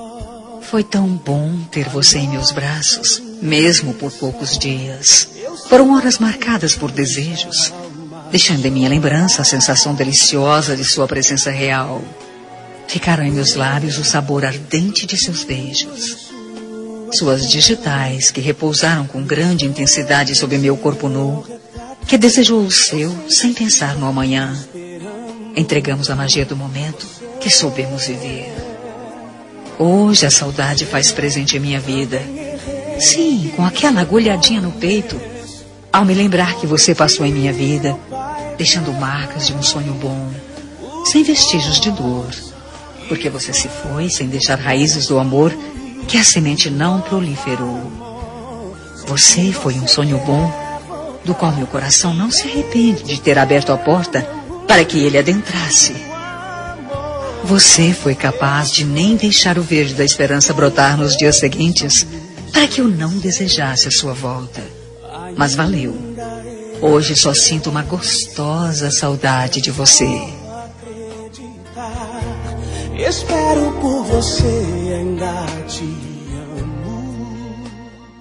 Foi tão bom ter você em meus braços, mesmo por poucos dias. Foram horas marcadas por desejos, deixando em minha lembrança a sensação deliciosa de sua presença real. Ficaram em meus lábios o sabor ardente de seus beijos. Suas digitais que repousaram com grande intensidade sobre meu corpo nu, que desejou o seu sem pensar no amanhã. Entregamos a magia do momento que soubemos viver. Hoje a saudade faz presente em minha vida. Sim, com aquela agulhadinha no peito, ao me lembrar que você passou em minha vida, deixando marcas de um sonho bom, sem vestígios de dor, porque você se foi sem deixar raízes do amor que a semente não proliferou. Você foi um sonho bom, do qual meu coração não se arrepende de ter aberto a porta para que ele adentrasse. Você foi capaz de nem deixar o verde da esperança brotar nos dias seguintes para que eu não desejasse a sua volta. Mas valeu. Hoje só sinto uma gostosa saudade de você. Espero por você ainda te